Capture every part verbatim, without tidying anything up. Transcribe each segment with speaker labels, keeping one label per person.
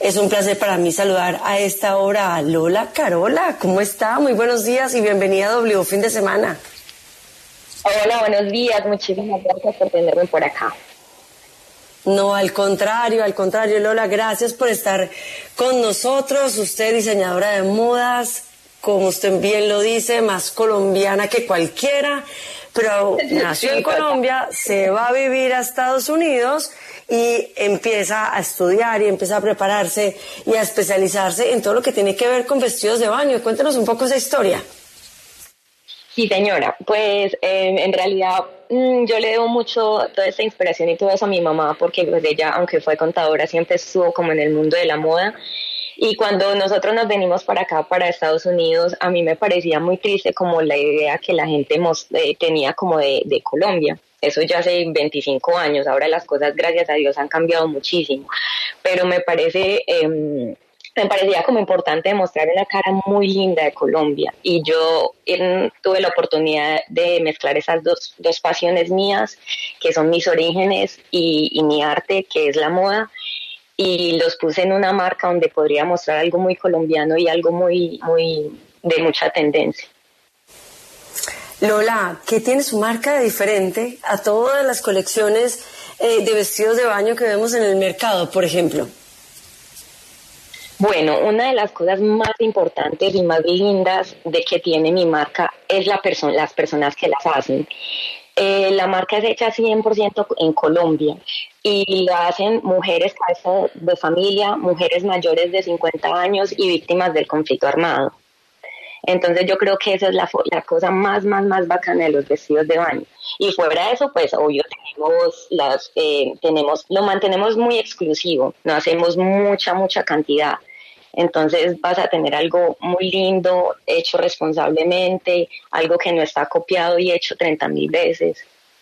Speaker 1: Es un placer para mí saludar a esta hora a Lola Carola. ¿Cómo está? Muy buenos días y bienvenida a W Fin de Semana.
Speaker 2: Hola, buenos días. Muchísimas gracias por tenerme por acá.
Speaker 1: No, al contrario, al contrario, Lola, gracias por estar con nosotros. Usted, diseñadora de modas, como usted bien lo dice, más colombiana que cualquiera, pero nació en Colombia, se va a vivir a Estados Unidos y empieza a estudiar y empieza a prepararse y a especializarse en todo lo que tiene que ver con vestidos de baño. Cuéntanos un poco esa historia.
Speaker 2: Sí, señora, pues eh, en realidad mmm, yo le debo mucho toda esta inspiración y todo eso a mi mamá, porque pues ella, aunque fue contadora, siempre estuvo como en el mundo de la moda. Y cuando nosotros nos venimos para acá, para Estados Unidos, a mí me parecía muy triste como la idea que la gente mos- eh, tenía como de, de Colombia. Eso ya hace veinticinco años, ahora las cosas, gracias a Dios, han cambiado muchísimo. Pero me parece... Eh, me parecía como importante mostrar una cara muy linda de Colombia, y yo eh, tuve la oportunidad de mezclar esas dos, dos pasiones mías, que son mis orígenes y, y mi arte, que es la moda, y los puse en una marca donde podría mostrar algo muy colombiano y algo muy, muy de mucha tendencia.
Speaker 1: Lola, ¿qué tiene su marca de diferente a todas las colecciones eh, de vestidos de baño que vemos en el mercado, por ejemplo?
Speaker 2: Bueno, una de las cosas más importantes y más lindas de que tiene mi marca es la perso- las personas que las hacen. Eh, la marca es hecha cien por ciento en Colombia y lo hacen mujeres cabezas de familia, mujeres mayores de cincuenta años y víctimas del conflicto armado. Entonces yo creo que esa es la, la cosa más, más, más bacana de los vestidos de baño. Y fuera de eso, pues obvio tenemos las, eh, tenemos, lo mantenemos muy exclusivo, no hacemos mucha, mucha cantidad. Entonces vas a tener algo muy lindo, hecho responsablemente, algo que no está copiado y hecho treinta mil veces.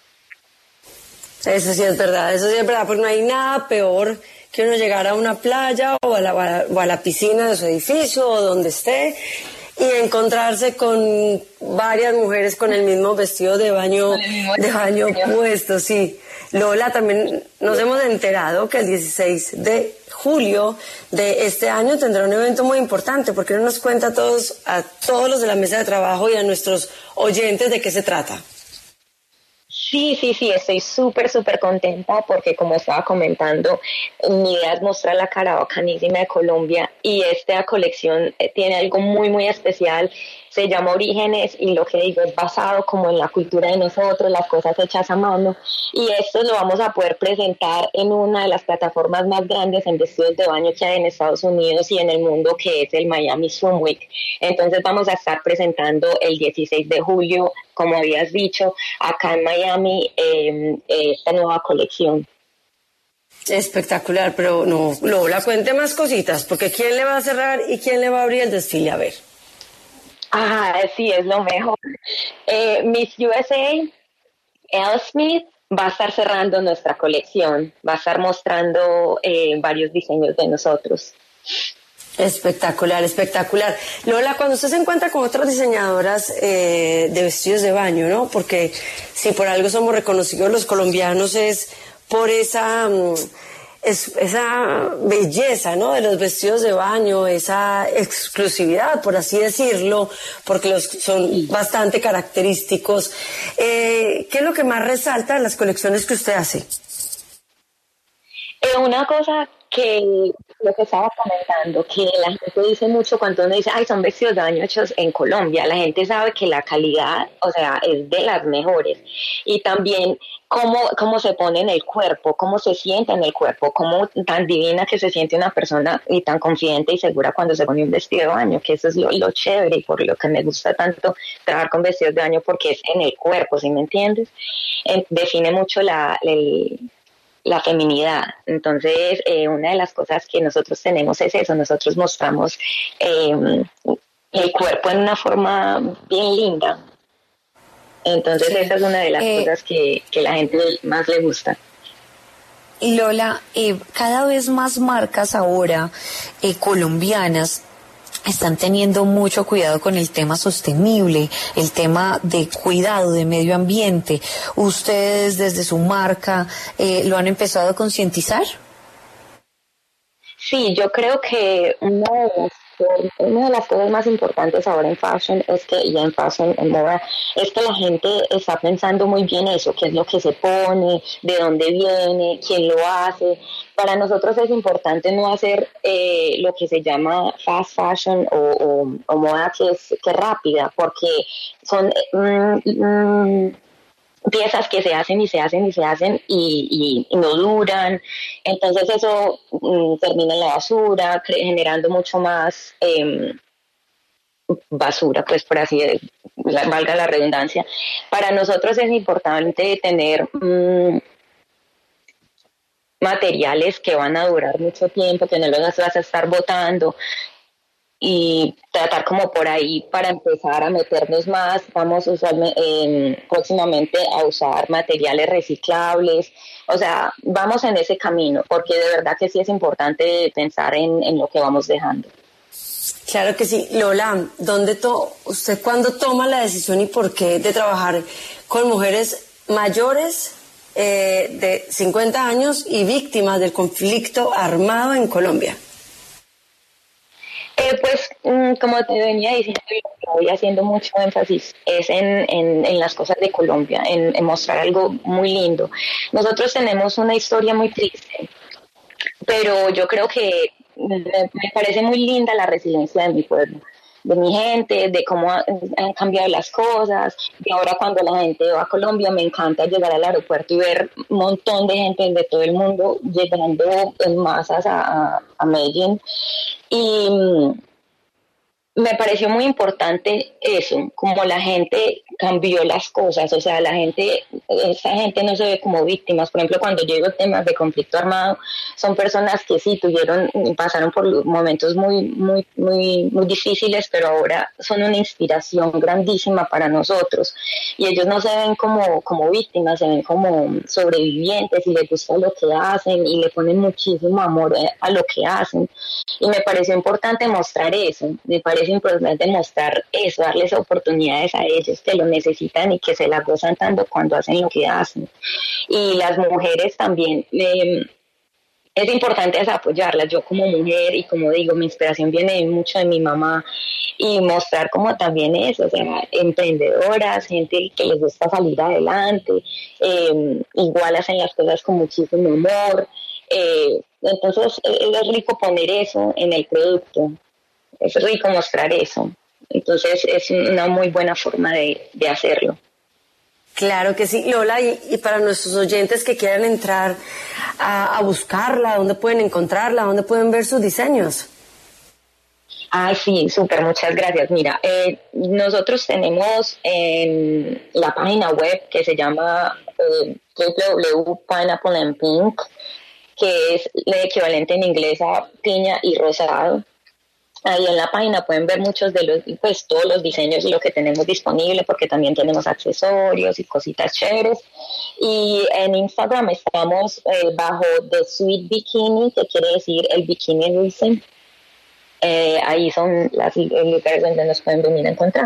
Speaker 1: Eso sí es verdad, eso sí es verdad, porque no hay nada peor que uno llegar a una playa o a la, o a la, o a la piscina de su edificio o donde esté y encontrarse con varias mujeres con el mismo vestido de baño, de baño puesto, sí. Lola, también nos hemos enterado que el dieciséis de julio de este año tendrá un evento muy importante. ¿Por qué no nos cuenta a todos, a todos los de la mesa de trabajo y a nuestros oyentes de qué se trata?
Speaker 2: Sí, sí, sí, estoy súper, súper contenta porque, como estaba comentando, mi idea es mostrar la cara bacanísima de Colombia, y esta colección tiene algo muy, muy especial. Se llama Orígenes y lo que digo es basado como en la cultura de nosotros, las cosas hechas a mano, y esto lo vamos a poder presentar en una de las plataformas más grandes en vestidos de baño que hay en Estados Unidos y en el mundo, que es el Miami Swim Week. Entonces vamos a estar presentando el dieciséis de julio, como habías dicho, acá en Miami, eh, esta nueva colección.
Speaker 1: Espectacular, pero no, Lola, cuente más cositas, porque ¿quién le va a cerrar y quién le va a abrir el desfile? A ver.
Speaker 2: Ah, sí, es lo mejor. Eh, Miss U S A, Elle Smith, va a estar cerrando nuestra colección, va a estar mostrando eh, varios diseños de nosotros.
Speaker 1: Espectacular, espectacular. Lola, cuando usted se encuentra con otras diseñadoras eh, de vestidos de baño, ¿no? Porque si por algo somos reconocidos los colombianos es por esa... Um, Es, esa belleza, ¿no?, de los vestidos de baño, esa exclusividad, por así decirlo, porque los son bastante característicos. Eh, ¿Qué es lo que más resalta en las colecciones que usted hace?
Speaker 2: Eh, una cosa que lo que estaba comentando, que la gente dice mucho cuando uno dice, ay, son vestidos de baño hechos en Colombia, la gente sabe que la calidad, o sea, es de las mejores. Y también cómo, cómo se pone en el cuerpo, cómo se siente en el cuerpo, cómo tan divina que se siente una persona y tan confidente y segura cuando se pone un vestido de baño, que eso es lo, lo chévere y por lo que me gusta tanto trabajar con vestidos de baño, porque es en el cuerpo, ¿sí me entiendes? Eh, define mucho la... el, la feminidad. Entonces, eh, una de las cosas que nosotros tenemos es eso, nosotros mostramos eh, el cuerpo en una forma bien linda. Entonces, sí, esa es una de las eh, cosas que, que la gente más le gusta.
Speaker 3: Lola, eh, cada vez más marcas ahora eh, colombianas están teniendo mucho cuidado con el tema sostenible, el tema de cuidado de medio ambiente. ¿Ustedes desde su marca eh, lo han empezado a concientizar?
Speaker 2: Sí, yo creo que una de las, una de las cosas más importantes ahora en fashion es que, y en fashion, en moda, es que la gente está pensando muy bien eso, qué es lo que se pone, de dónde viene, quién lo hace. Para nosotros es importante no hacer eh, lo que se llama fast fashion o, o, o moda que es, que es rápida, porque son... Mm, mm, piezas que se hacen y se hacen y se hacen y, y, y no duran, entonces eso mm, termina en la basura, cre- generando mucho más eh, basura, pues por así de- la- valga la redundancia. Para nosotros es importante tener mm, materiales que van a durar mucho tiempo, que no los vas a estar botando, y tratar como por ahí para empezar a meternos más. Vamos usualmente, eh, próximamente a usar materiales reciclables, o sea, vamos en ese camino, porque de verdad que sí es importante pensar en, en lo que vamos dejando.
Speaker 1: Claro que sí. Lola, ¿dónde to ¿usted cuándo toma la decisión y por qué de trabajar con mujeres mayores eh, de cincuenta años y víctimas del conflicto armado en Colombia?
Speaker 2: Eh, pues, mm, como te venía diciendo, lo que voy haciendo mucho énfasis es en, en, en las cosas de Colombia, en, en mostrar algo muy lindo. Nosotros tenemos una historia muy triste, pero yo creo que me, me parece muy linda la resiliencia de mi pueblo, de mi gente, de cómo ha- han cambiado las cosas. Y ahora cuando la gente va a Colombia, me encanta llegar al aeropuerto y ver un montón de gente de todo el mundo llegando en masas a, a, a Medellín. Y mm, me pareció muy importante eso, como la gente cambió las cosas, o sea, la gente, esa gente no se ve como víctimas. Por ejemplo, cuando llego a temas de conflicto armado, son personas que sí tuvieron, pasaron por momentos muy, muy, muy, muy difíciles, pero ahora son una inspiración grandísima para nosotros. Y ellos no se ven como, como víctimas, se ven como sobrevivientes y les gusta lo que hacen y le ponen muchísimo amor a lo que hacen. Y me pareció importante mostrar eso, me parece importante mostrar eso, darles oportunidades a ellos que lo necesitan y que se la gozan tanto cuando hacen lo que hacen. Y las mujeres también, eh, es importante es apoyarlas. Yo como mujer y como digo, mi inspiración viene mucho de mi mamá, y mostrar como también eso, o sea, emprendedoras, gente que les gusta salir adelante, eh, igual hacen las cosas con muchísimo amor. Eh, entonces es rico poner eso en el producto, es rico mostrar eso. Entonces es una muy buena forma de, de hacerlo.
Speaker 1: Claro que sí, Lola, y, y para nuestros oyentes que quieran entrar a, a buscarla, ¿dónde pueden encontrarla? ¿Dónde pueden ver sus diseños?
Speaker 2: Ah, sí, súper, muchas gracias. Mira, eh, nosotros tenemos en la página web que se llama eh, w w w punto pineapple and pink, que es el equivalente en inglés a piña y rosado. Ahí en la página pueden ver muchos de los, pues todos los diseños y lo que tenemos disponible, porque también tenemos accesorios y cositas chéveres. Y en Instagram estamos eh, bajo The Sweet Bikini, que quiere decir el bikini dulce. Eh, ahí son las lugares donde nos pueden venir a encontrar.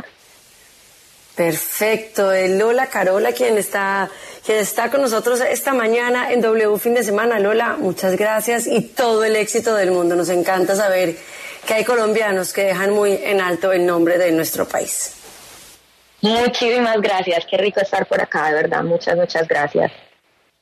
Speaker 1: Perfecto, eh, Lola Carola, quien está, quien está con nosotros esta mañana en W Fin de Semana. Lola, muchas gracias y todo el éxito del mundo. Nos encanta saber que hay colombianos que dejan muy en alto el nombre de nuestro país.
Speaker 2: Muchísimas gracias, qué rico estar por acá, de verdad, muchas, muchas gracias.